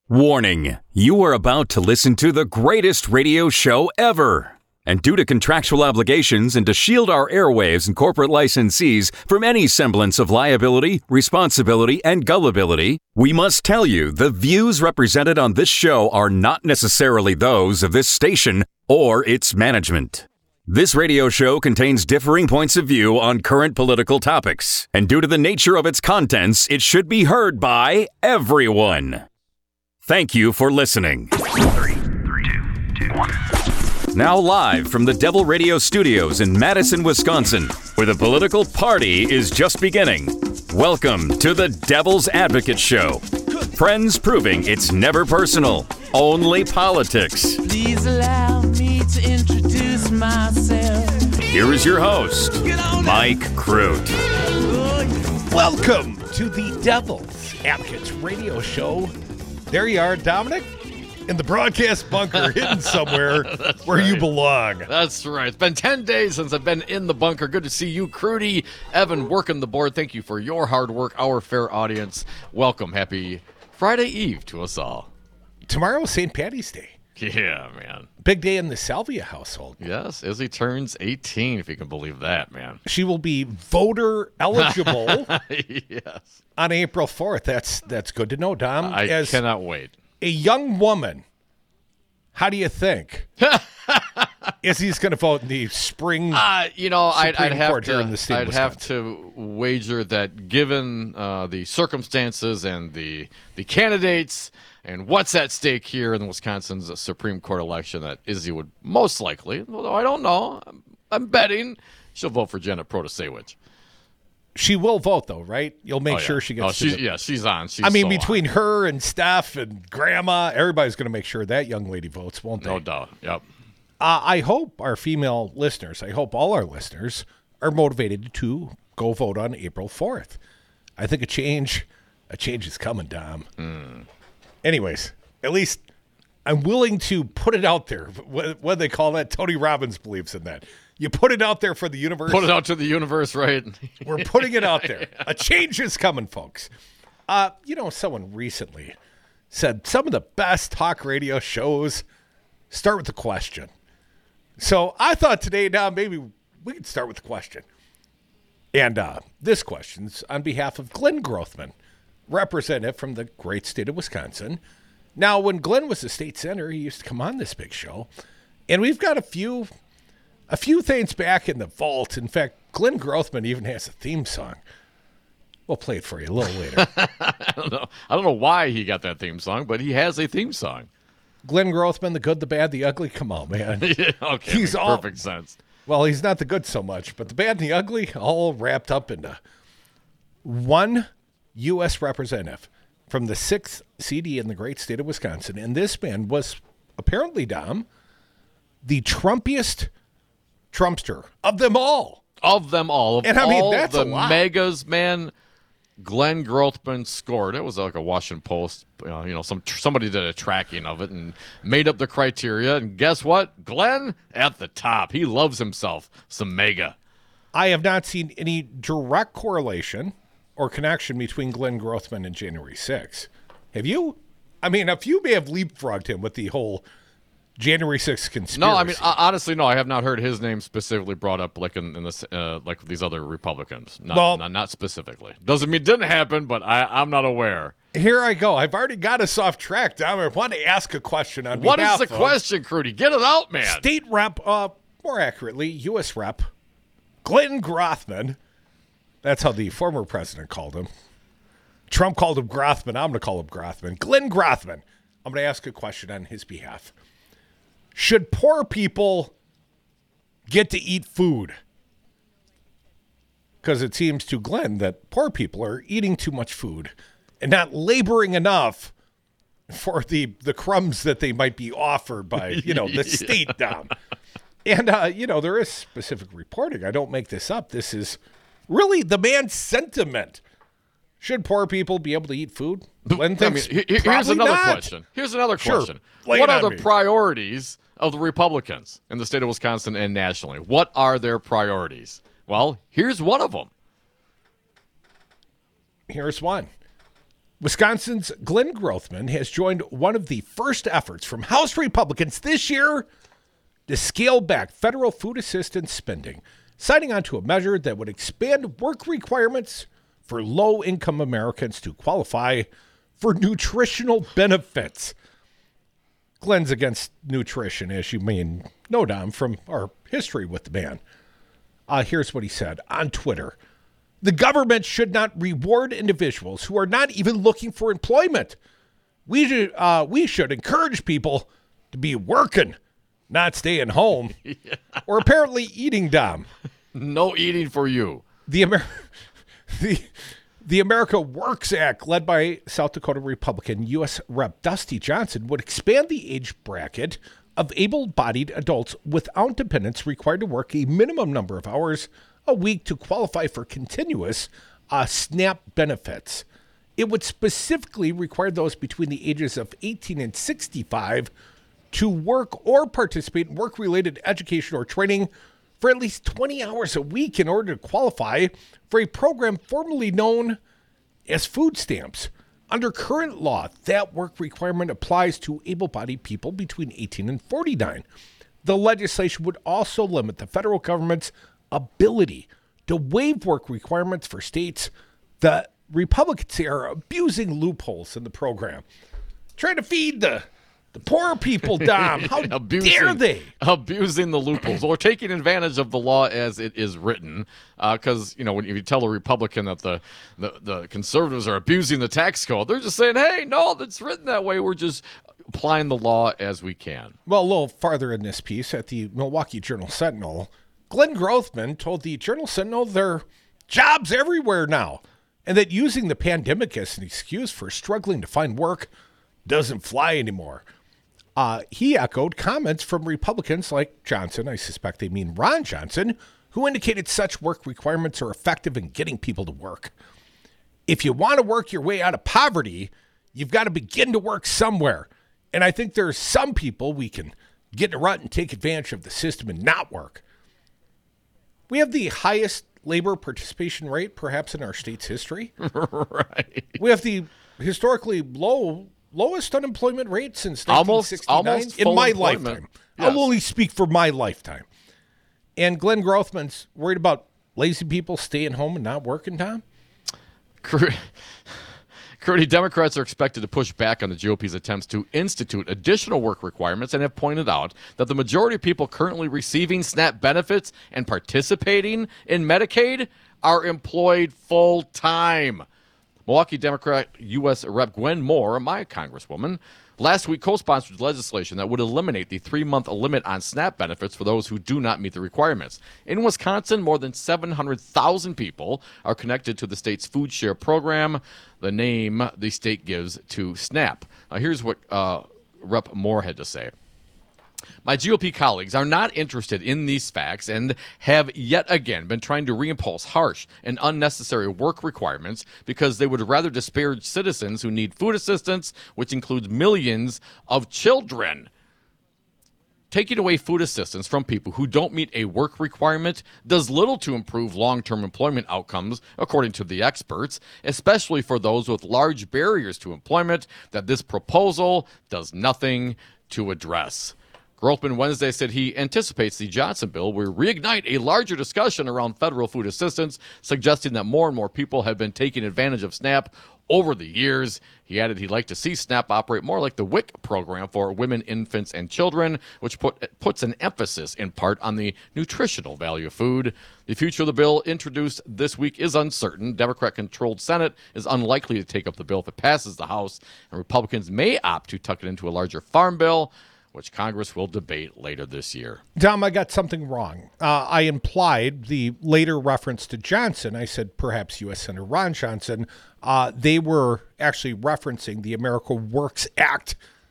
Warning, you are about to listen to the greatest radio show ever. And due to contractual obligations and to shield our airwaves and corporate licensees from any semblance of liability, responsibility, and gullibility, we must tell you the views represented on this show are not necessarily those of this station or its management. This radio show contains differing points of view on current political topics, and due to the nature of its contents, it should be heard by everyone. Thank you for listening. 3, 2, 1. Now live from the Devil Radio Studios in Madison, Wisconsin, where the political party is just beginning. Welcome to the Devil's Advocate Show. Friends proving it's never personal, only politics. Please allow me to introduce myself. Here is your host, Mike Crute. Welcome to the Devil's Advocates Radio Show. There you are, Dominic, in the broadcast bunker, hidden somewhere where you belong. That's right. It's been 10 days since I've been in the bunker. Good to see you, Crudy. Evan, working the board. Thank you for your hard work, our fair audience. Welcome. Happy Friday Eve to us all. Tomorrow is St. Patty's Day. Yeah, man. Big day in the Salvia household. Yes, Izzy turns 18, if you can believe that, man. She will be voter eligible Yes. on April 4th. That's good to know, Dom. I As cannot wait. a young woman, how do you think Izzy's going to vote in the spring? I'd Supreme have Court here in the state of I'd have Wisconsin? to wager that given the circumstances and the candidates and what's at stake here in Wisconsin's Supreme Court election, that Izzy would most likely, although I don't know, I'm betting she'll vote for Janet Protasewicz. She will vote, though, right? You'll make sure she gets to the... she's on. She's between her and Steph and Grandma, everybody's going to make sure that young lady votes, won't they? No doubt. Yep. I hope our female listeners, I hope all our listeners are motivated to go vote on April 4th. I think a change is coming, Dom. Anyways, at least I'm willing to put it out there. What do they call that? Tony Robbins believes in that. You put it out there for the universe. Put it out to the universe, right? We're putting it out there. A change is coming, folks. Someone recently said some of the best talk radio shows start with a question. So I thought today, now maybe we could start with a question. And this question's on behalf of Glenn Grothman, representative from the great state of Wisconsin. Now, when Glenn was a state senator, he used to come on this big show. And we've got a few things back in the vault. In fact, Glenn Grothman even has a theme song. We'll play it for you a little later. I don't know why he got that theme song, but he has a theme song. Glenn Grothman, the good, the bad, the ugly. Come on, man. Yeah, okay, He's makes all- perfect sense. Well, he's not the good so much, but the bad and the ugly all wrapped up into one U.S. representative from the 6th CD in the great state of Wisconsin. And this man was apparently, Dom, the Trumpiest Trumpster of them all. Of them all. And I mean, all that's the a lot. megas, man, Glenn Grothman scored. It was like a Washington Post, somebody did a tracking of it and made up the criteria. And guess what? Glenn at the top. He loves himself some mega. I have not seen any direct correlation or connection between Glenn Grothman and January 6th. Have you? I mean, a few may have leapfrogged him with the whole January 6th conspiracy. No, I mean, honestly, no. I have not heard his name specifically brought up like in this, like these other Republicans. Not specifically. Doesn't mean it didn't happen, but I'm not aware. Here I go. I've already got us off track, Dom. I want to ask a question on What behalf is the of question, Crudy? Get it out, man. State Rep, more accurately, U.S. Rep, Glenn Grothman. That's how the former president called him. Trump called him Grothman. I'm going to call him Grothman. Glenn Grothman. I'm going to ask a question on his behalf. Should poor people get to eat food? Because it seems to Glenn that poor people are eating too much food and not laboring enough for the crumbs that they might be offered by, the state down. And, there is specific reporting. I don't make this up. This is really the man's sentiment. Should poor people be able to eat food? Glenn thinks here's probably another not. question. Here's another Sure. question. Lay What it are on the me. priorities of the Republicans in the state of Wisconsin and nationally? What are their priorities? Well, here's one of them. Here's one. Wisconsin's Glenn Grothman has joined one of the first efforts from House Republicans this year to scale back federal food assistance spending, signing on to a measure that would expand work requirements for low-income Americans to qualify for nutritional benefits. Glenn's against nutrition, as you may know, Dom, from our history with the man. Here's what he said on Twitter. The government should not reward individuals who are not even looking for employment. We should encourage people to be working, not staying home, or apparently eating, Dom. No eating for you. The America Works Act, led by South Dakota Republican U.S. Rep. Dusty Johnson, would expand the age bracket of able-bodied adults without dependents required to work a minimum number of hours a week to qualify for continuous SNAP benefits. It would specifically require those between the ages of 18 and 65 to work or participate in work-related education or training for at least 20 hours a week in order to qualify for a program formerly known as food stamps. Under current law, that work requirement applies to able-bodied people between 18 and 49. The legislation would also limit the federal government's ability to waive work requirements for states that Republicans are abusing loopholes in the program. Trying to feed the poor people, Dom. How dare they? Abusing the loopholes or taking advantage of the law as it is written. Because, when you tell a Republican that the conservatives are abusing the tax code, they're just saying, hey, no, that's written that way. We're just applying the law as we can. Well, a little farther in this piece at the Milwaukee Journal-Sentinel, Glenn Grothman told the Journal-Sentinel there are jobs everywhere now, and that using the pandemic as an excuse for struggling to find work doesn't fly anymore. He echoed comments from Republicans like Johnson, I suspect they mean Ron Johnson, who indicated such work requirements are effective in getting people to work. If you want to work your way out of poverty, you've got to begin to work somewhere. And I think there's some people we can get in a rut and take advantage of the system and not work. We have the highest labor participation rate, perhaps, in our state's history. Right. We have the historically lowest unemployment rate since 1969 almost in my employment. lifetime. Yes. I'll only speak for my lifetime. And Glenn Grothman's worried about lazy people staying home and not working, Tom? Curdy, Democrats are expected to push back on the GOP's attempts to institute additional work requirements and have pointed out that the majority of people currently receiving SNAP benefits and participating in Medicaid are employed full-time. Milwaukee Democrat U.S. Rep. Gwen Moore, my congresswoman, last week co-sponsored legislation that would eliminate the 3-month limit on SNAP benefits for those who do not meet the requirements. In Wisconsin, more than 700,000 people are connected to the state's food share program, the name the state gives to SNAP. Here's what Rep. Moore had to say. My GOP colleagues are not interested in these facts and have yet again been trying to reimpose harsh and unnecessary work requirements because they would rather disparage citizens who need food assistance, which includes millions of children. Taking away food assistance from people who don't meet a work requirement does little to improve long-term employment outcomes, according to the experts, especially for those with large barriers to employment that this proposal does nothing to address. Grothman Wednesday said he anticipates the Johnson bill will reignite a larger discussion around federal food assistance, suggesting that more and more people have been taking advantage of SNAP over the years. He added he'd like to see SNAP operate more like the WIC program for women, infants, and children, which puts an emphasis in part on the nutritional value of food. The future of the bill introduced this week is uncertain. Democrat-controlled Senate is unlikely to take up the bill if it passes the House, and Republicans may opt to tuck it into a larger farm bill, which Congress will debate later this year. Dom, I got something wrong. I implied the later reference to Johnson. I said perhaps U.S. Senator Ron Johnson. They were actually referencing the America Works Act.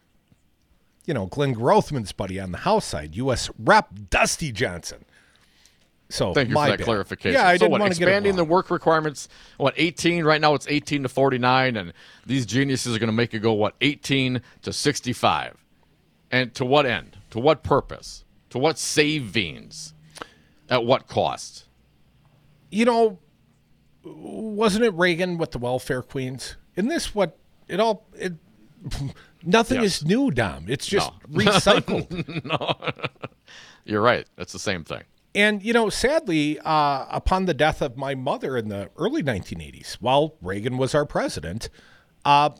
Glenn Grothman's buddy on the House side, U.S. Rep. Dusty Johnson. So thank you for that clarification. Yeah, I didn't want to expanding the work requirements. 18 right now? It's 18 to 49, and these geniuses are going to make it go 18 to 65. And to what end? To what purpose? To what savings? At what cost? Wasn't it Reagan with the welfare queens? Isn't this what it all? Nothing Yes. is new, Dom. It's just recycled. No, you're right. That's the same thing. And, sadly, upon the death of my mother in the early 1980s, while Reagan was our president, found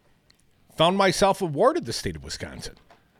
myself awarded the state of Wisconsin.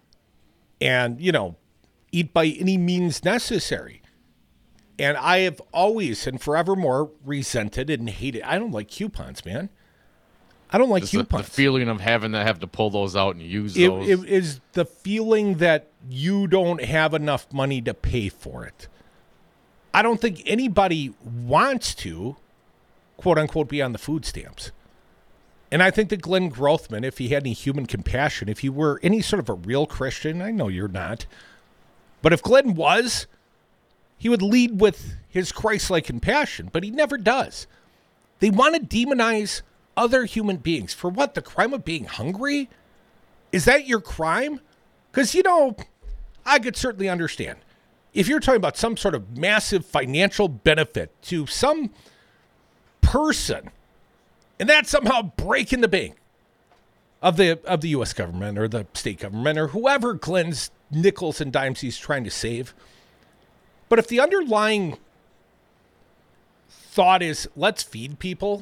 And, eat by any means necessary. And I have always and forevermore resented and hated. I don't like coupons, man. I don't like Just the coupons. feeling of having to have to pull those out and use It those. is the feeling that you don't have enough money to pay for it. I don't think anybody wants to, quote unquote, be on the food stamps. And I think that Glenn Grothman, if he had any human compassion, if he were any sort of a real Christian, I know you're not, but if Glenn was, he would lead with his Christ-like compassion, but he never does. They want to demonize other human beings. For what? The crime of being hungry? Is that your crime? Because, I could certainly understand. If you're talking about some sort of massive financial benefit to some person, and that's somehow breaking the bank of the U.S. government or the state government or whoever Glenn's nickels and dimes he's trying to save. But if the underlying thought is, let's feed people,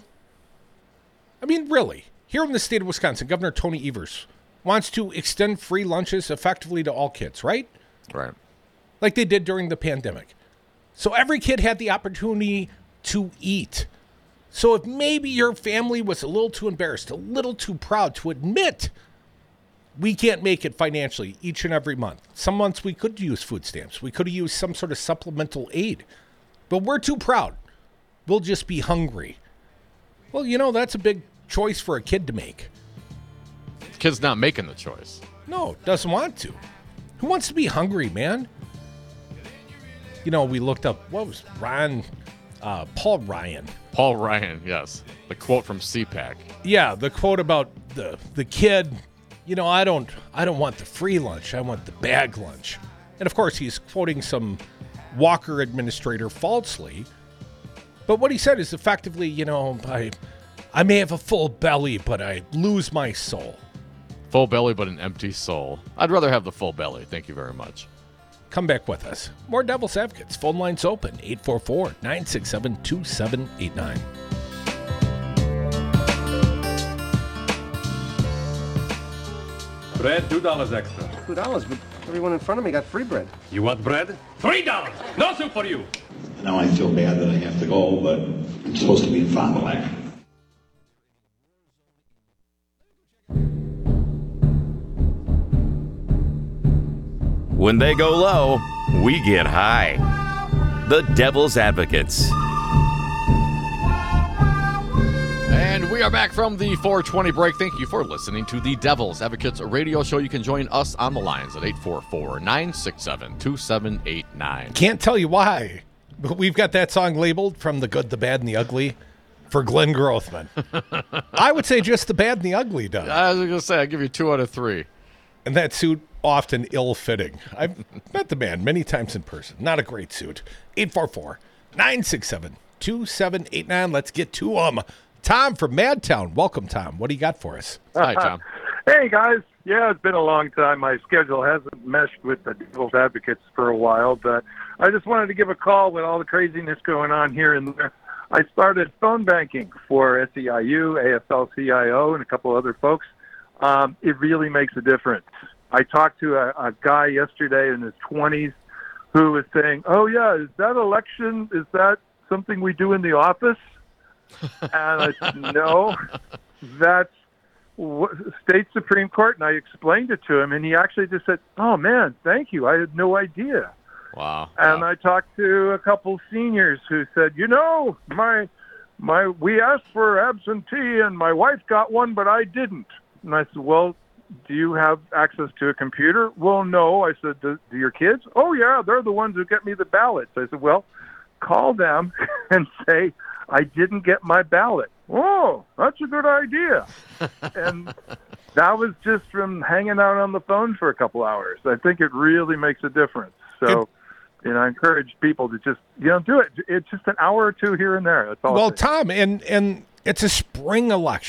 I mean, really, here in the state of Wisconsin, Governor Tony Evers wants to extend free lunches effectively to all kids, right? Right. Like they did during the pandemic. So every kid had the opportunity to eat. So if maybe your family was a little too embarrassed, a little too proud to admit we can't make it financially each and every month. Some months we could use food stamps. We could have used some sort of supplemental aid. But we're too proud. We'll just be hungry. Well, that's a big choice for a kid to make. The kid's not making the choice. No, doesn't want to. Who wants to be hungry, man? We looked up, what was Paul Ryan. Paul Ryan, yes. The quote from CPAC. Yeah, the quote about the kid, I don't want the free lunch. I want the bag lunch. And of course, he's quoting some Walker administrator falsely. But what he said is effectively, I may have a full belly, but I lose my soul. Full belly, but an empty soul. I'd rather have the full belly. Thank you very much. Come back with us. More Devil's Advocates. Phone lines open, 844-967-2789. Bread, $2 extra. $2, but everyone in front of me got free bread. You want bread? $3. No soup for you. Now I feel bad that I have to go, but I'm supposed to be in Fond du Lac. When they go low, we get high. The Devil's Advocates. And we are back from the 420 break. Thank you for listening to the Devil's Advocates radio show. You can join us on the lines at 844-967-2789. Can't tell you why, but we've got that song labeled From the Good, the Bad, and the Ugly for Glenn Grothman. I would say just the bad and the ugly, Doug. I was going to say, I'll give you 2 out of 3. And that suit, often ill-fitting. I've met the man many times in person. Not a great suit. 844-967-2789. Let's get to him. Tom from Madtown. Welcome, Tom. What do you got for us? Hi, Tom. Hey, guys. Yeah, it's been a long time. My schedule hasn't meshed with the Devil's Advocates for a while, but I just wanted to give a call with all the craziness going on here and there. I started phone banking for SEIU, AFL-CIO, and a couple other folks. It really makes a difference. I talked to a guy yesterday in his 20s who was saying, oh, yeah, is that election, is that something we do in the office? And I said, no, that's state Supreme Court. And I explained it to him, and he actually just said, oh, man, thank you. I had no idea. Wow. And I talked to a couple seniors who said, we asked for absentee, and my wife got one, but I didn't. And I said, well, do you have access to a computer? Well, no. I said, do your kids? Oh, yeah, they're the ones who get me the ballots. I said, well, call them and say, I didn't get my ballot. Oh, that's a good idea. And that was just from hanging out on the phone for a couple hours. I think it really makes a difference. So, I encourage people to just, do it. It's just an hour or two here and there. That's all. Well, Tom, and it's a spring election.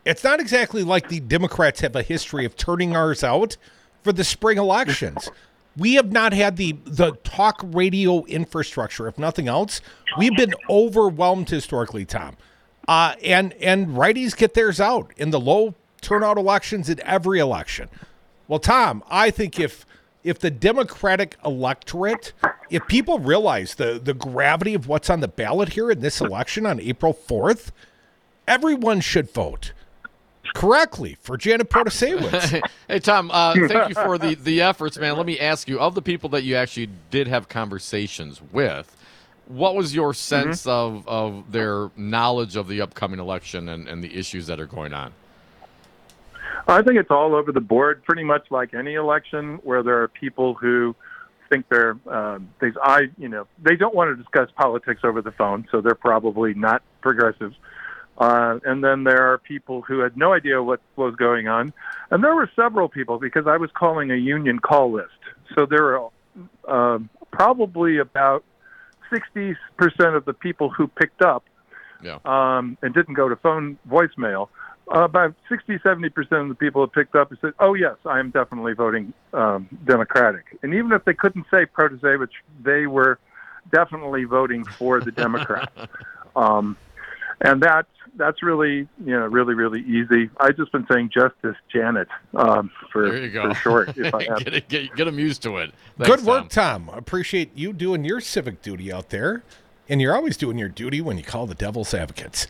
It's not exactly like the Democrats have a history of turning ours out for the spring elections. We have not had the talk radio infrastructure, if nothing else. We've been overwhelmed historically, Tom. And righties get theirs out in the low turnout elections in every election. Well, Tom, I think if the Democratic electorate, if people realize the gravity of what's on the ballot here in this election on April 4th, everyone should vote correctly for Janet Protasewicz. Hey, Tom, thank you for the efforts, man. Let me ask you, of the people that you actually did have conversations with, what was your sense of their knowledge of the upcoming election and the issues that are going on? I think it's all over the board, pretty much like any election where there are people who think they don't want to discuss politics over the phone, so they're probably not progressives. And then there are people who had no idea what was going on. And there were several people, because I was calling a union call list. So there were probably about 60% of the people who picked up and didn't go to phone voicemail. About 60-70% of the people who picked up and said, oh, yes, I am definitely voting Democratic. And even if they couldn't say Protasevich, they were definitely voting for the Democrats. And that's really, really, really easy. I've just been saying Justice Janet for short. If I have get them used to it. Thanks, Good work, Tom. Appreciate you doing your civic duty out there. And you're always doing your duty when you call the Devil's Advocates.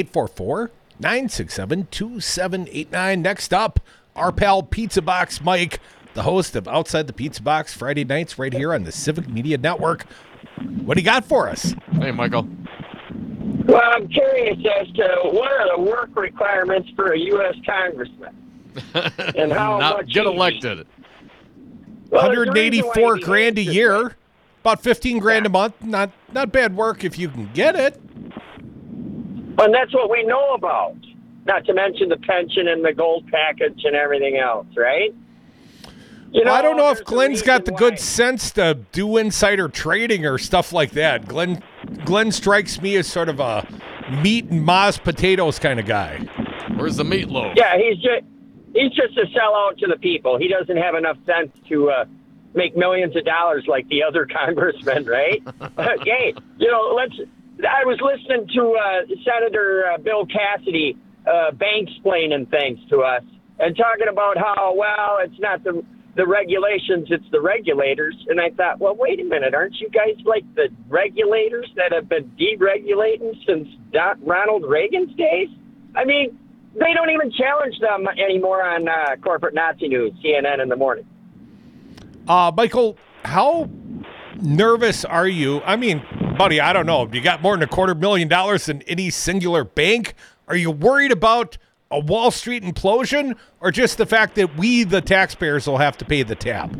844-967-2789. Next up, our pal Pizza Box Mike, the host of Outside the Pizza Box Friday nights right here on the Civic Media Network. What do you got for us? Hey, Michael. Well, I'm curious as to what are the work requirements for a U.S. congressman, and how much get elected. Well, 184 grand a year, about 15 grand a month. Not bad work if you can get it. And that's what we know about. Not to mention the pension and the gold package and everything else, right? I don't know if Glenn's got the good sense to do insider trading or stuff like that. Glenn strikes me as sort of a meat and mashed potatoes kind of guy. Where's the meatloaf? Yeah, he's just a sellout to the people. He doesn't have enough sense to make millions of dollars like the other congressmen, right? Okay, I was listening to Senator Bill Cassidy bank-splaining things to us and talking about how, well, it's not the regulations, it's the regulators. And I thought, well, wait a minute, aren't you guys like the regulators that have been deregulating since Ronald Reagan's days? I mean, they don't even challenge them anymore on corporate Nazi news, CNN in the morning. Michael, how nervous are you? I mean, buddy, I don't know. You got more than $250,000 in any singular bank? Are you worried about a Wall Street implosion, or just the fact that we, the taxpayers, will have to pay the tab?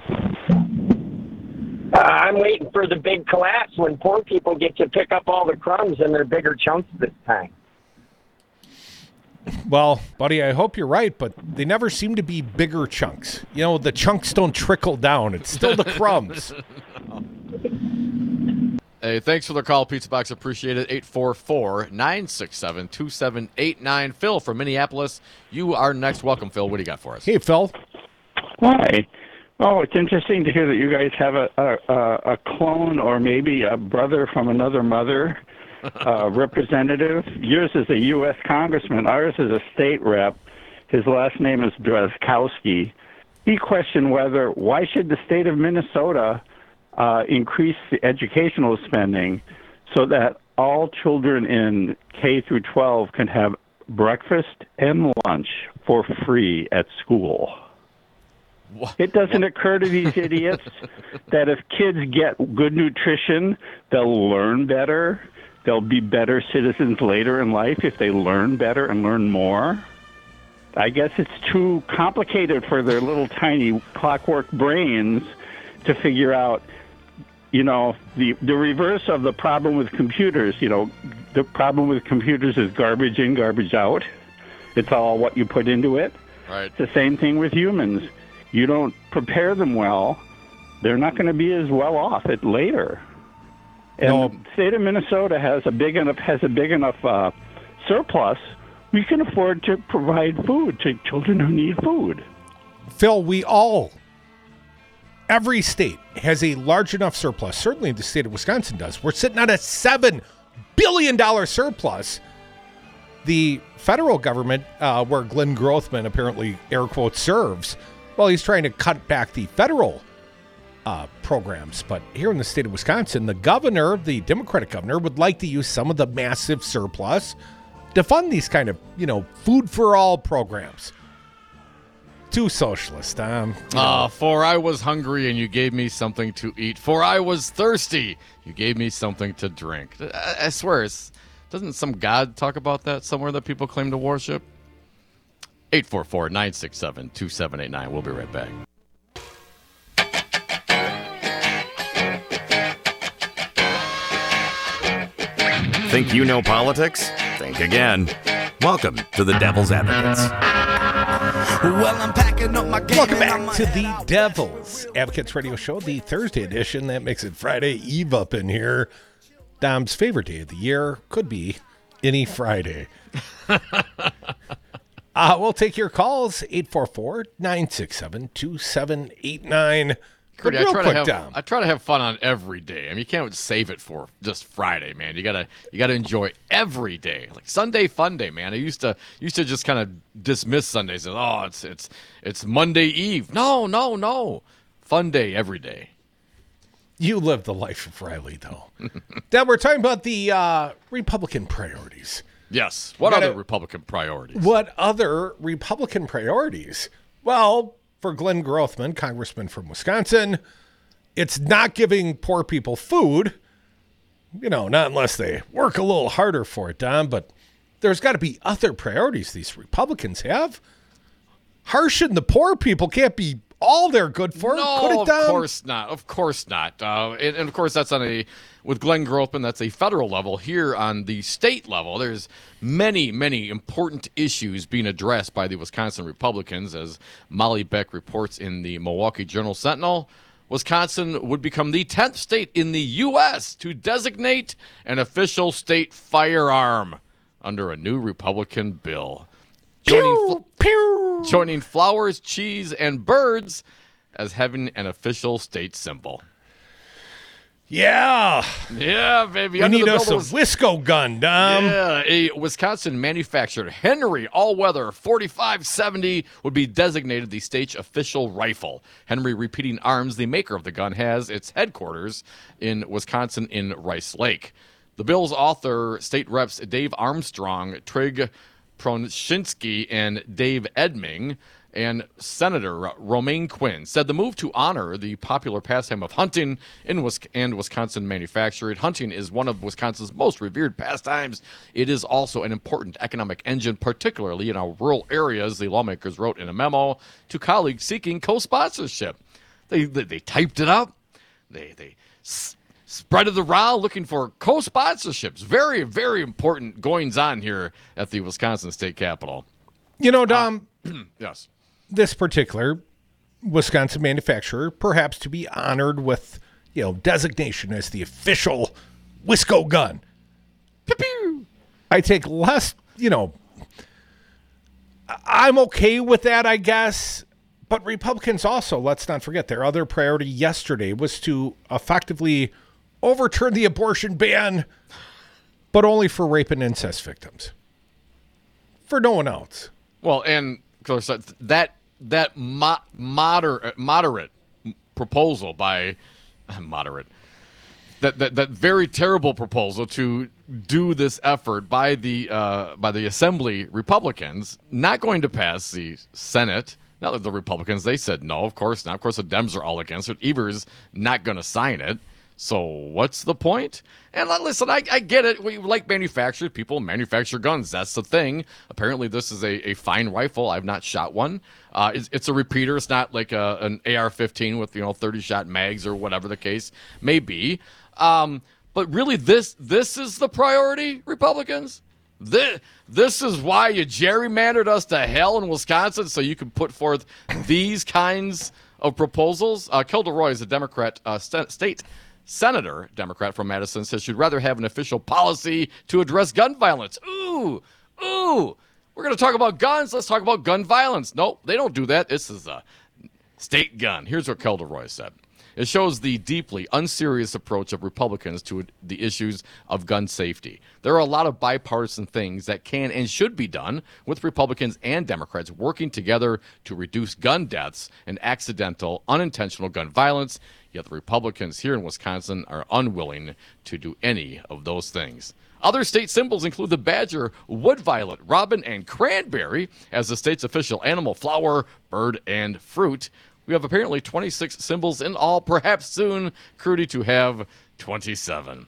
I'm waiting for the big collapse when poor people get to pick up all the crumbs in their bigger chunks this time. Well, buddy, I hope you're right, but they never seem to be bigger chunks. The chunks don't trickle down. It's still the crumbs. Hey, thanks for the call, Pizza Box. Appreciate it. 844-967-2789. Phil from Minneapolis, you are next. Welcome, Phil. What do you got for us? Hey, Phil. Hi. Oh, it's interesting to hear that you guys have a clone or maybe a brother from another mother representative. Yours is a U.S. congressman. Ours is a state rep. His last name is Drazkowski. He questioned why should the state of Minnesota increase the educational spending so that all children in K through 12 can have breakfast and lunch for free at school. It doesn't occur to these idiots that if kids get good nutrition, they'll learn better. They'll be better citizens later in life if they learn better and learn more. I guess it's too complicated for their little tiny clockwork brains to figure out, the reverse of the problem with computers. The problem with computers is garbage in, garbage out. It's all what you put into it. Right. It's the same thing with humans. You don't prepare them well, they're not going to be as well off later. And the state of Minnesota has a big enough surplus we can afford to provide food to children who need food. Phil, every state has a large enough surplus. Certainly the state of Wisconsin does. We're sitting on a $7 billion surplus. The federal government, where Glenn Grothman apparently, air quotes, serves, well, he's trying to cut back the federal programs. But here in the state of Wisconsin, the governor, the Democratic governor, would like to use some of the massive surplus to fund these kind of, food for all programs. Too socialist. For I was hungry and you gave me something to eat. For I was thirsty, you gave me something to drink. I swear, doesn't some god talk about that somewhere that people claim to worship? 844-967-2789. We'll be right back. Think you know politics? Think again. Welcome to the Devil's Advocates. Well, I'm packing up my game. Welcome back to the Devil's Advocates Radio Show, the Thursday edition. That makes it Friday Eve up in here. Dom's favorite day of the year could be any Friday. We'll take your calls, 844-967-2789. Curdy, I try to have fun on every day. I mean, you can't save it for just Friday, man. You gotta enjoy every day. Like Sunday fun day, man. I used to just kind of dismiss Sundays as it's Monday Eve. No. Fun day every day. You live the life of Riley, though. Now we're talking about the Republican priorities. Yes. What other Republican priorities? Well, for Glenn Grothman, congressman from Wisconsin, it's not giving poor people food. Not unless they work a little harder for it, Dom. But there's got to be other priorities these Republicans have. Harshing the poor people can't be all they're good for. No, of course not. And of course, that's with Glenn Grothman, that's a federal level. Here on the state level, there's many, many important issues being addressed by the Wisconsin Republicans. As Molly Beck reports in the Milwaukee Journal-Sentinel, Wisconsin would become the 10th state in the U.S. to designate an official state firearm under a new Republican bill. Joining flowers, cheese, and birds as having an official state symbol. Yeah, baby. We need us a Wisco gun, Dom. Yeah, a Wisconsin-manufactured Henry all-weather 4570 would be designated the state's official rifle. Henry Repeating Arms, the maker of the gun, has its headquarters in Wisconsin in Rice Lake. The bill's author, state reps Dave Armstrong, Trig Pronshinsky, and Dave Edming, and Senator Romaine Quinn, said the move to honor the popular pastime of hunting and Wisconsin manufactured. Hunting is one of Wisconsin's most revered pastimes. It is also an important economic engine, particularly in our rural areas, the lawmakers wrote in a memo to colleagues seeking co-sponsorship. They typed it up. They spreaded the row looking for co-sponsorships. Very, very important goings on here at the Wisconsin State Capitol. Dom, yes. This particular Wisconsin manufacturer, perhaps to be honored with, designation as the official Wisco gun. Pew-pew. I take less, I'm okay with that, I guess. But Republicans also, let's not forget, their other priority yesterday was to effectively overturn the abortion ban, but only for rape and incest victims. For no one else. Well, and of course, that moderate proposal by that very terrible proposal to do this effort by the Assembly Republicans, not going to pass the Senate. Now that the Republicans, they said no, of course not. Of course, the Dems are all against it. Evers not going to sign it. So what's the point? And listen, I get it. We like manufactured people manufacture guns. That's the thing. Apparently, this is a fine rifle. I've not shot one. It's a repeater. It's not like an AR-15 with 30-shot mags or whatever the case may be. But really, this is the priority, Republicans. This is why you gerrymandered us to hell in Wisconsin, so you can put forth these kinds of proposals. Kilda Roy is a Democrat state senator, Democrat from Madison, says she'd rather have an official policy to address gun violence. Ooh, We're going to talk about guns. Let's talk about gun violence. No, they don't do that. This is a state gun. Here's what Kelder Roy said. It shows the deeply unserious approach of Republicans to the issues of gun safety. There are a lot of bipartisan things that can and should be done with Republicans and Democrats working together to reduce gun deaths and accidental, unintentional gun violence, yet the Republicans here in Wisconsin are unwilling to do any of those things. Other state symbols include the badger, wood violet, robin, and cranberry as the state's official animal, flower, bird, and fruit. We have apparently 26 symbols in all, perhaps soon, Crudy, to have 27.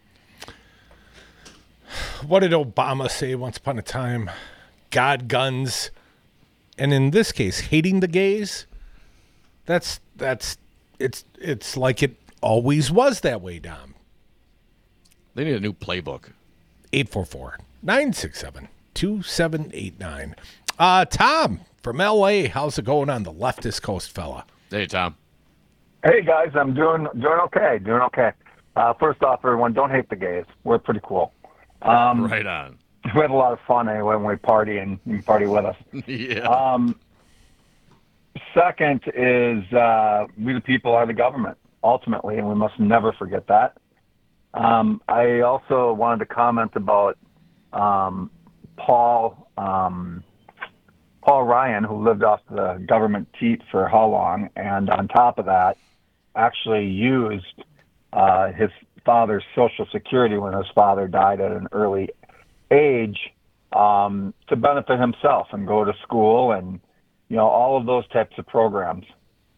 What did Obama say once upon a time? God, guns, and in this case, hating the gays. It's like it always was that way, Dom. They need a new playbook. 844-967-2789. Tom from L.A., how's it going on the leftist coast, fella? Hey, Tom. Hey, guys, I'm doing okay. First off, everyone, don't hate the gays. We're pretty cool. Right on. We had a lot of fun anyway when we party, and you can party with us. Yeah. Second is we the people are the government, ultimately, and we must never forget that. I also wanted to comment about Paul Ryan, who lived off the government teat for how long, and on top of that, actually used his father's Social Security when his father died at an early age to benefit himself and go to school and, all of those types of programs.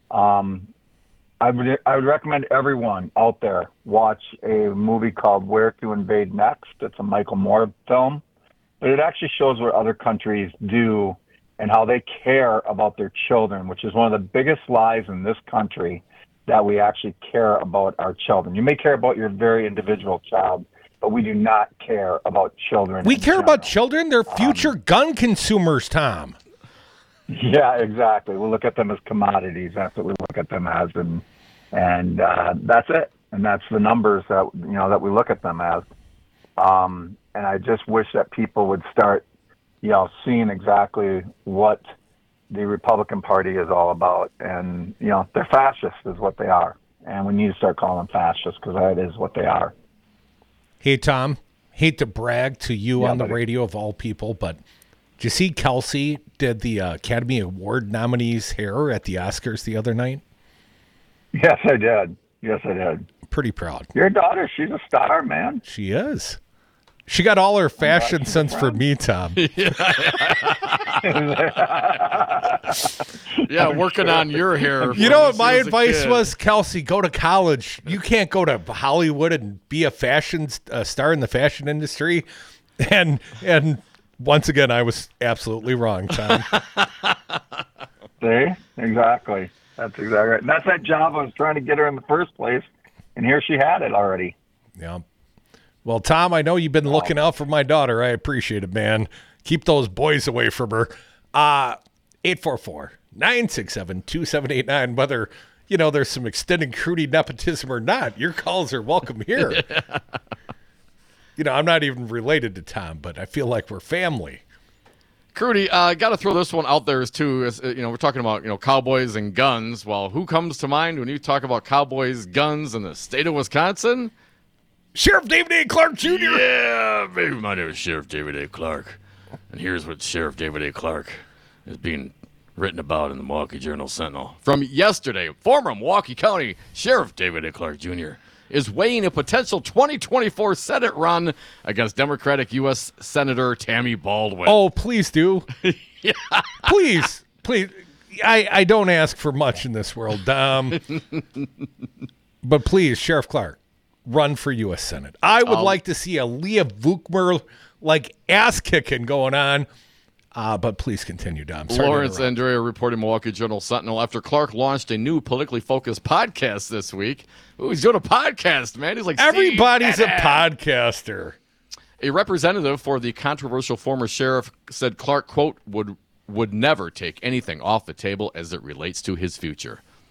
I would recommend everyone out there watch a movie called Where to Invade Next. It's a Michael Moore film, but it actually shows what other countries do and how they care about their children, which is one of the biggest lies in this country, that we actually care about our children. You may care about your very individual child, but we do not care about children. We care about children? They're future gun consumers, Tom. Yeah, exactly. We look at them as commodities. That's what we look at them as, and that's it. And that's the numbers that that we look at them as. And I just wish that people would start, seeing exactly what the Republican Party is all about. And they're fascists, is what they are, and we need to start calling them fascists because that is what they are. Hey, Tom, hate to brag to you on the radio of all people, but did you see Kelsey did the Academy Award nominees' hair at the Oscars the other night? Yes, I did. Pretty proud. Your daughter, she's a star, man. She is. She got all her fashion sense from me, Tom. Yeah, working on your hair. You know what my advice was? Kelsey, go to college. You can't go to Hollywood and be a fashion star in the fashion industry. And once again, I was absolutely wrong, Tom. See? Exactly. That's exactly right. And that's that job I was trying to get her in the first place, and here she had it already. Yeah. Well, Tom, I know you've been looking out for my daughter. I appreciate it, man. Keep those boys away from her. 844-967-2789. Whether, there's some extended Crudy nepotism or not, your calls are welcome here. I'm not even related to Tom, but I feel like we're family. Crudy, got to throw this one out there too. We're talking about cowboys and guns. Well, who comes to mind when you talk about cowboys, guns in the state of Wisconsin? Sheriff David A. Clark Jr. Yeah, baby, my name is Sheriff David A. Clark, and here's what Sheriff David A. Clark is being written about in the Milwaukee Journal-Sentinel from yesterday. Former Milwaukee County Sheriff David A. Clark Jr. is weighing a potential 2024 Senate run against Democratic U.S. Senator Tammy Baldwin. Oh, please do. Yeah. Please. I don't ask for much in this world, but please, Sheriff Clark, run for U.S. Senate. I would like to see a Leah Vukmer ass kicking going on. But please continue, Dom. Lawrence Andrea reporting Milwaukee Journal-Sentinel after Clark launched a new politically focused podcast this week. Ooh, he's doing a podcast, man. He's like, everybody's a podcaster. A representative for the controversial former sheriff said Clark, quote, would never take anything off the table as it relates to his future.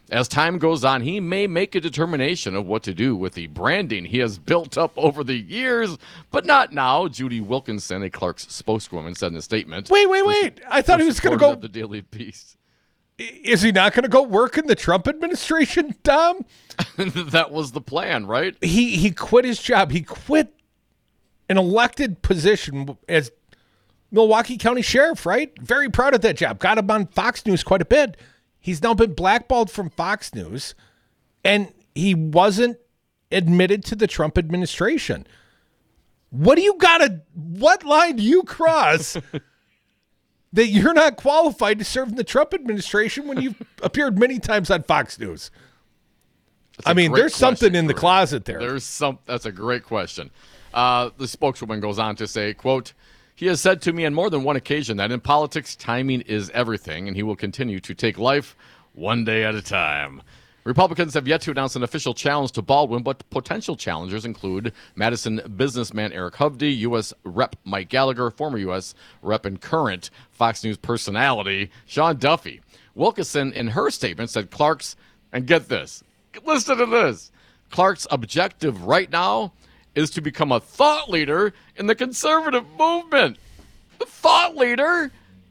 As time goes on, he may make a determination of what to do with the branding he has built up over the years, but not now, Judy Wilkinson, a Clark's spokeswoman, said in a statement. Wait. I thought he was going to go. The Daily Beast. Is he not going to go work in the Trump administration, Dom? That was the plan, right? He quit his job. He quit an elected position as Milwaukee County Sheriff, right? Very proud of that job. Got him on Fox News quite a bit. He's now been blackballed from Fox News, and he wasn't admitted to the Trump administration. What line do you cross that you're not qualified to serve in the Trump administration when you've appeared many times on Fox News? There's something in the closet there. That's a great question. The spokeswoman goes on to say, quote, "He has said to me on more than one occasion that in politics, timing is everything, and he will continue to take life one day at a time." Republicans have yet to announce an official challenge to Baldwin, but potential challengers include Madison businessman Eric Hovde, U.S. Rep. Mike Gallagher, former U.S. Rep. and current Fox News personality Sean Duffy. Wilkinson, in her statement, said Clark's, and get this, listen to this, Clark's objective right now is to become a thought leader in the conservative movement. A thought leader?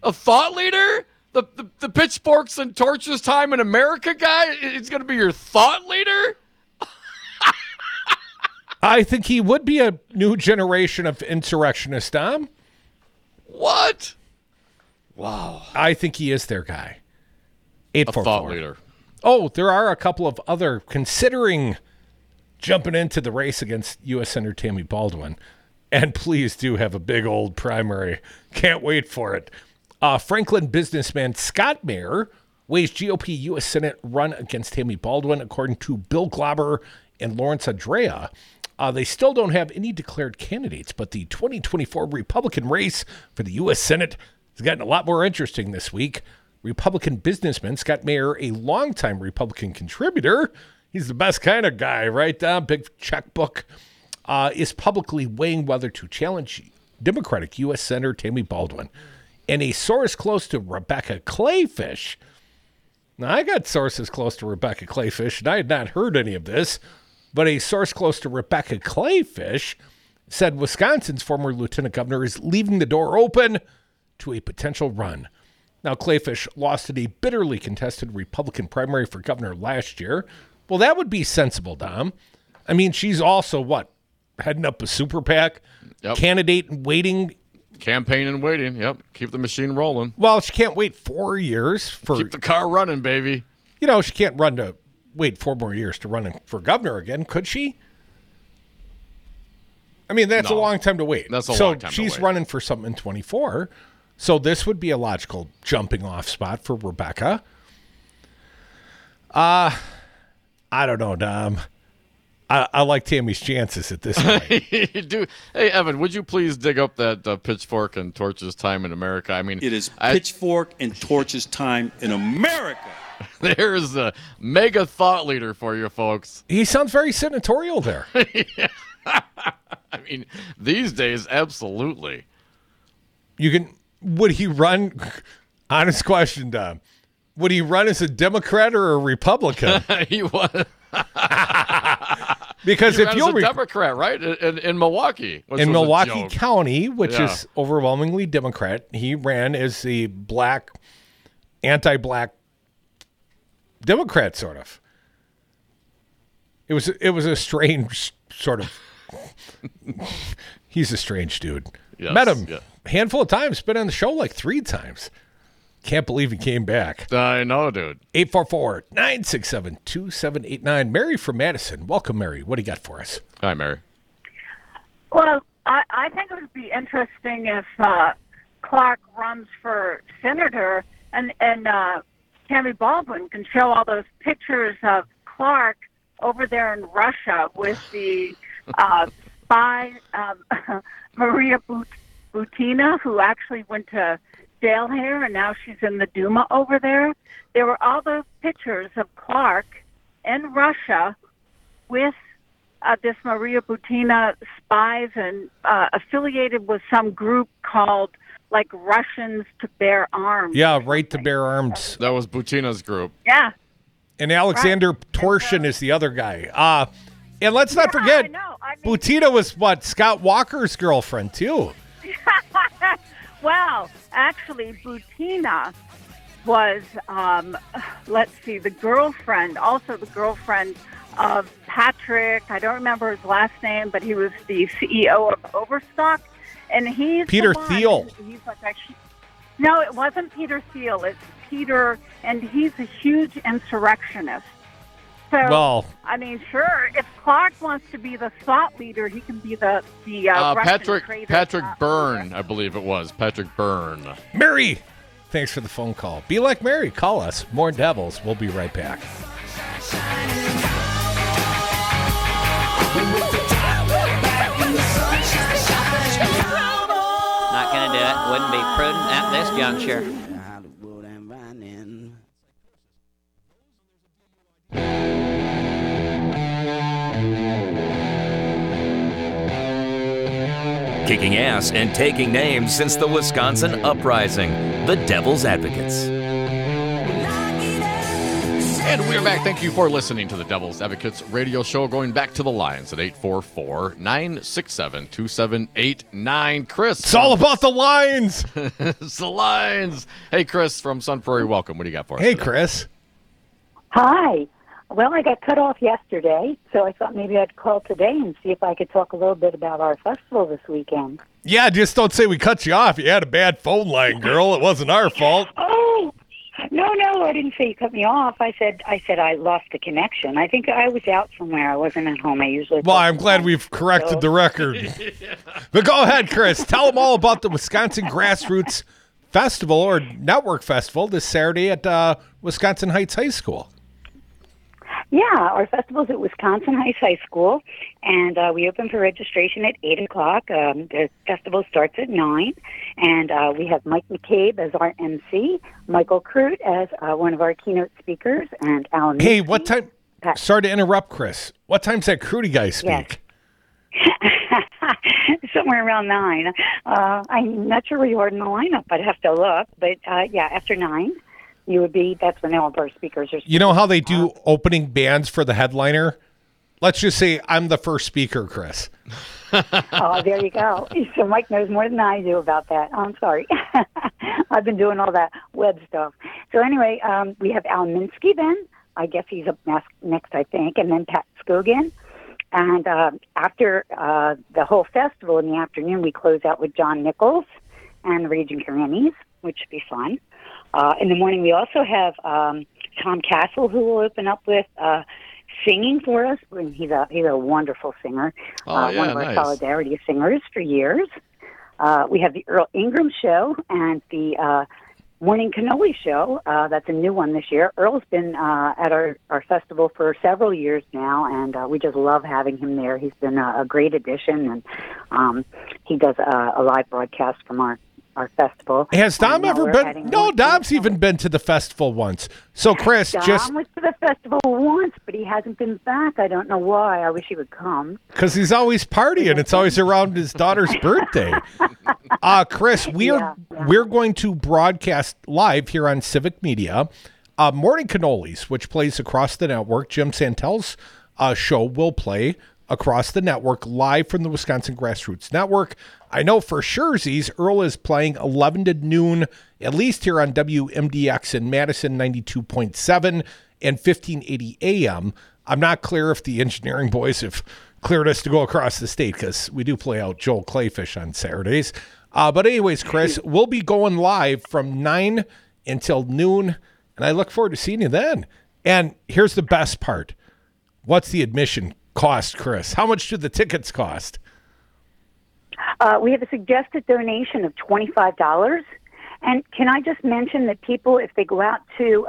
The pitchforks and torches time in America guy? It's going to be your thought leader? I think he would be a new generation of insurrectionists, Dom. What? Wow. I think he is their guy. 844. A thought leader. Oh, there are a couple of other considering jumping into the race against U.S. Senator Tammy Baldwin. And please do have a big old primary. Can't wait for it. Franklin businessman Scott Mayer weighs GOP U.S. Senate run against Tammy Baldwin, according to Bill Glauber and Lawrence Andrea. They still don't have any declared candidates, but the 2024 Republican race for the U.S. Senate has gotten a lot more interesting this week. Republican businessman Scott Mayer, a longtime Republican contributor, he's the best kind of guy, right? Big checkbook, is publicly weighing whether to challenge Democratic U.S. Senator Tammy Baldwin. And a source close to Rebecca Clayfish. Now, I got sources close to Rebecca Clayfish, and I had not heard any of this, but a source close to Rebecca Clayfish said Wisconsin's former lieutenant governor is leaving the door open to a potential run. Now, Clayfish lost in a bitterly contested Republican primary for governor last year. Well, that would be sensible, Dom. I mean, she's also, heading up a super PAC, candidate and waiting. Campaign and waiting, yep. Keep the machine rolling. Well, she can't wait 4 years for... Keep the car running, baby. She can't wait 4 more years to run for governor again, could she? I mean, that's a long time to wait. That's a long time to wait. So she's running for something in 24. So this would be a logical jumping off spot for Rebecca. I don't know, Dom. I like Tammy's chances at this point. You do. Hey, Evan, would you please dig up that pitchfork and torches time in America? I mean, it is pitchfork and torches time in America. There's a mega thought leader for you folks. He sounds very senatorial there. I mean, these days, absolutely. Would he run? Honest question, Dom. Would he run as a Democrat or a Republican? He was. Because if you're a Democrat, right, in Milwaukee, in Milwaukee County, which is overwhelmingly Democrat, he ran as the anti-black Democrat, sort of. It was a strange sort of. He's a strange dude. Yes, met him a handful of times. Been on the show like 3 times. Can't believe he came back. I know, dude. 844-967-2789. Mary from Madison. Welcome, Mary. What do you got for us? Hi, Mary. Well, I think it would be interesting if Clark runs for senator and Tammy Baldwin can show all those pictures of Clark over there in Russia with the spy Maria Butina, who actually went to jail here, and now she's in the Duma over there. There were all those pictures of Clark in Russia with this Maria Butina spies and affiliated with some group called like Russians to Bear Arms. Yeah, Right to Bear Arms. That was Butina's group. Yeah. And Alexander Torshin is the other guy. And let's not forget, Butina was what? Scott Walker's girlfriend, too. Well, actually, Butina was, the girlfriend of Patrick. I don't remember his last name, but he was the CEO of Overstock. And he's Peter Thiel. He's like no, it wasn't Peter Thiel. It's Peter, and he's a huge insurrectionist. So, well, I mean, sure, if Clark wants to be the thought leader, he can be the Patrick Byrne, I believe it was. Patrick Byrne. Mary, thanks for the phone call. Be like Mary. Call us. More Devils. We'll be right back. Not going to do it. Wouldn't be prudent at this juncture. Kicking ass and taking names since the Wisconsin Uprising, the Devil's Advocates. And we're back. Thank you for listening to the Devil's Advocates radio show. Going back to the lines at 844-967-2789. Chris. It's all about the lines. It's the lines. Hey, Chris from Sun Prairie, welcome. What do you got for us Hey, today? Chris. Hi. Well, I got cut off yesterday, so I thought maybe I'd call today and see if I could talk a little bit about our festival this weekend. Yeah, just don't say we cut you off. You had a bad phone line, girl. It wasn't our fault. Oh, no, I didn't say you cut me off. I said I lost the connection. I think I was out somewhere. I wasn't at home. I usually. Well, I'm glad we've corrected the record. But go ahead, Chris. Tell them all about the Wisconsin Grassroots Festival or Network Festival this Saturday at Wisconsin Heights High School. Yeah, our festival's at Wisconsin Heights High School, and we open for registration at 8 o'clock. The festival starts at 9, and we have Mike McCabe as our MC, Michael Crute as one of our keynote speakers, and Alan. Hey, what time? Sorry to interrupt, Chris. What time's that Crute guy speak? Yes. Somewhere around 9. I'm not sure where you are in the lineup. I'd have to look, but yeah, after 9. That's when all of our speakers are speaking. You know how they do opening bands for the headliner? Let's just say I'm the first speaker, Chris. Oh, there you go. So Mike knows more than I do about that. I'm sorry. I've been doing all that web stuff. So anyway, we have Al Minsky then. I guess he's up next, I think, and then Pat Scogan. And after the whole festival in the afternoon, we close out with John Nichols and the Raging Grannies, which should be fun. In the morning, we also have Tom Castle, who will open up with singing for us. He's a wonderful singer, one of our Solidarity singers for years. We have the Earl Ingram Show and the Morning Cannoli Show. That's a new one this year. Earl's been at our festival for several years now, and we just love having him there. He's been a great addition, and he does a live broadcast from our festival. Has Dom ever been? No, Dom's even been to the festival once. So, Chris, Dom went to the festival once, but he hasn't been back. I don't know why. I wish he would come. Because he's always partying. It's always around his daughter's birthday. Chris, we're going to broadcast live here on Civic Media. Morning Cannolis, which plays across the network. Jim Santel's show will play across the network live from the Wisconsin Grassroots Network. I know for sure Earl is playing 11 to noon, at least here on WMDX in Madison 92.7 and 1580 AM. I'm not clear if the engineering boys have cleared us to go across the state because we do play out Joel Clayfish on Saturdays. But anyways, Chris, we'll be going live from 9 until noon, and I look forward to seeing you then. And here's the best part. What's the admission cost, Chris? How much do the tickets cost? We have a suggested donation of $25. And can I just mention that people, if they go out to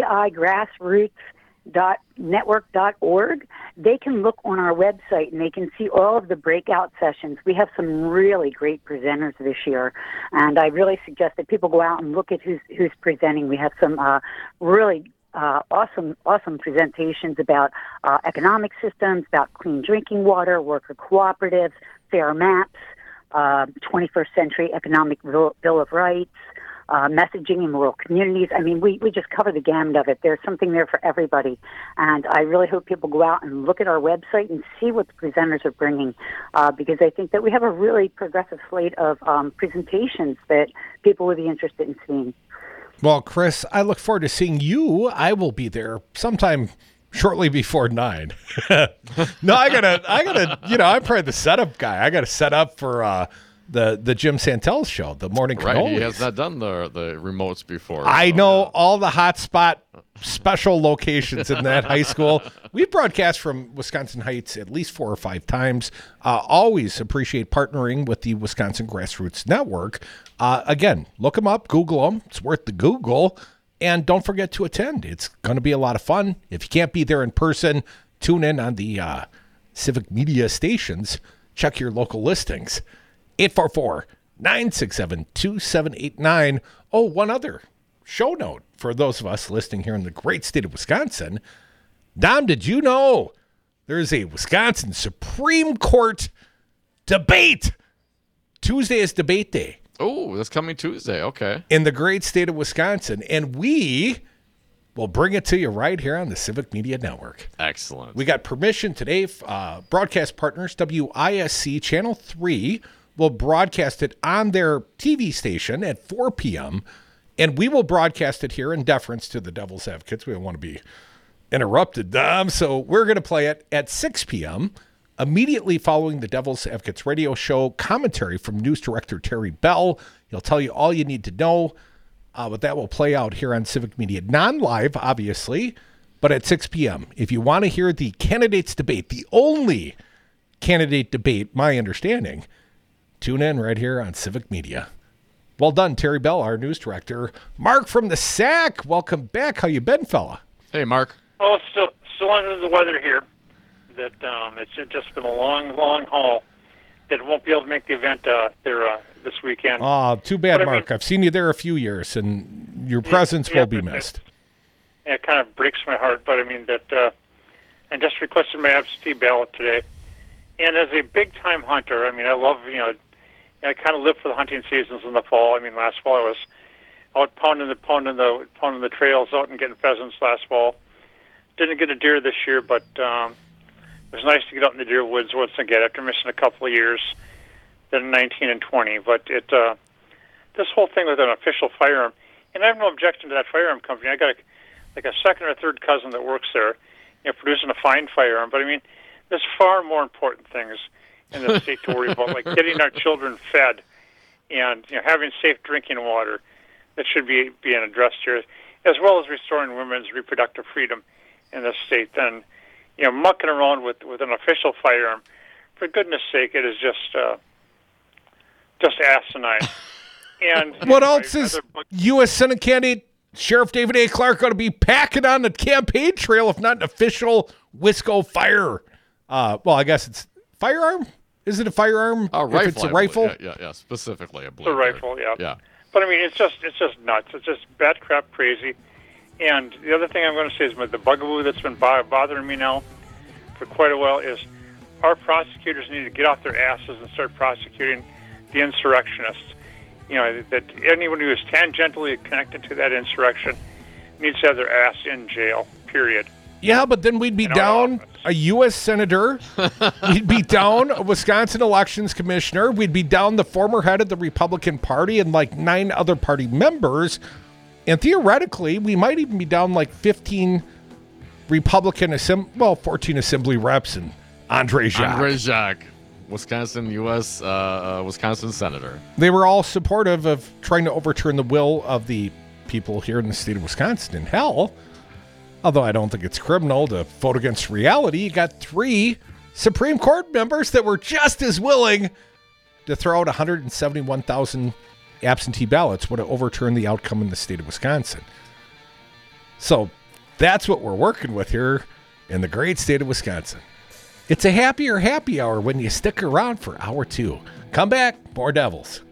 wigrassroots.network.org, they can look on our website and they can see all of the breakout sessions. We have some really great presenters this year, and I really suggest that people go out and look at who's presenting. We have some really awesome presentations about economic systems, about clean drinking water, worker cooperatives, fair maps, 21st century economic bill of rights, messaging in rural communities. I mean, we just cover the gamut of it. There's something there for everybody. And I really hope people go out and look at our website and see what the presenters are bringing, because I think that we have a really progressive slate of presentations that people would be interested in seeing. Well, Chris, I look forward to seeing you. I will be there sometime shortly before 9. No, I gotta, I'm probably the setup guy. I gotta set up for the Jim Santel show, the morning Right, cannolis. he has not done the remotes before. I know all the hotspot special locations in that high school. We've broadcast from Wisconsin Heights at least 4 or 5 times. Always appreciate partnering with the Wisconsin Grassroots Network. Again, look them up, Google them. It's worth the Google. And don't forget to attend. It's going to be a lot of fun. If you can't be there in person, tune in on the civic media stations. Check your local listings. 844-967-2789. Oh, one other show note for those of us listening here in the great state of Wisconsin. Dom, did you know there's a Wisconsin Supreme Court debate? Tuesday is debate day. Oh, that's coming Tuesday. Okay. In the great state of Wisconsin. And we will bring it to you right here on the Civic Media Network. Excellent. We got permission today. Broadcast partners, WISC Channel 3, will broadcast it on their TV station at 4 p.m., and we will broadcast it here in deference to the Devil's Advocates. We don't want to be interrupted, Dom, so we're going to play it at 6 p.m., immediately following the Devil's Advocates radio show. Commentary from news director Terry Bell. He'll tell you all you need to know, but that will play out here on Civic Media. Non-live, obviously, but at 6 p.m. If you want to hear the candidates debate, the only candidate debate, my understanding, tune in right here on Civic Media. Well done, Terry Bell, our news director. Mark from the SAC, welcome back. How you been, fella? Hey, Mark. Oh, it's still under the weather here. That it's just been a long haul. That won't be able to make the event there this weekend. Oh, too bad, But, Mark. I've seen you there a few years, and your presence will be missed. It kind of breaks my heart, but I mean that. I just requested my absentee ballot today, and as a big-time hunter, I mean, I love I kind of live for the hunting seasons in the fall. I mean, last fall I was out pounding the trails out and getting pheasants last fall. Didn't get a deer this year, but it was nice to get out in the deer woods once again after missing a couple of years, then 19 and 20. But this whole thing with an official firearm, and I have no objection to that firearm company. I got a second or third cousin that works there, producing a fine firearm. But I mean, there's far more important things in the state to worry about, like getting our children fed and having safe drinking water that should be being addressed here, as well as restoring women's reproductive freedom in this state. Then, mucking around with an official firearm, for goodness sake, it is just asinine. And what else is U.S. Senate candidate Sheriff David A. Clark going to be packing on the campaign trail, if not an official Wisco fire? Well, I guess it's firearm. Is it a firearm? Rifle, if it's a rifle? Yeah, specifically, I believe. It's a rifle, yeah. Yeah. But I mean, it's just nuts. It's just bat crap crazy. And the other thing I'm going to say is the bugaboo that's been bothering me now for quite a while is our prosecutors need to get off their asses and start prosecuting the insurrectionists. That anyone who is tangentially connected to that insurrection needs to have their ass in jail, period. Yeah, but then we'd be down a U.S. Senator. We'd be down a Wisconsin Elections Commissioner. We'd be down the former head of the Republican Party and 9 other party members. And theoretically, we might even be down 15 Republican 14 Assembly reps and Andre Jacques. Andre Jacques, Wisconsin U.S. Wisconsin Senator. They were all supportive of trying to overturn the will of the people here in the state of Wisconsin. And hell, although I don't think it's criminal to vote against reality, you got 3 Supreme Court members that were just as willing to throw out 171,000 absentee ballots would have overturned the outcome in the state of Wisconsin. So that's what we're working with here in the great state of Wisconsin. It's a happier happy hour when you stick around for hour 2. Come back, more Devils.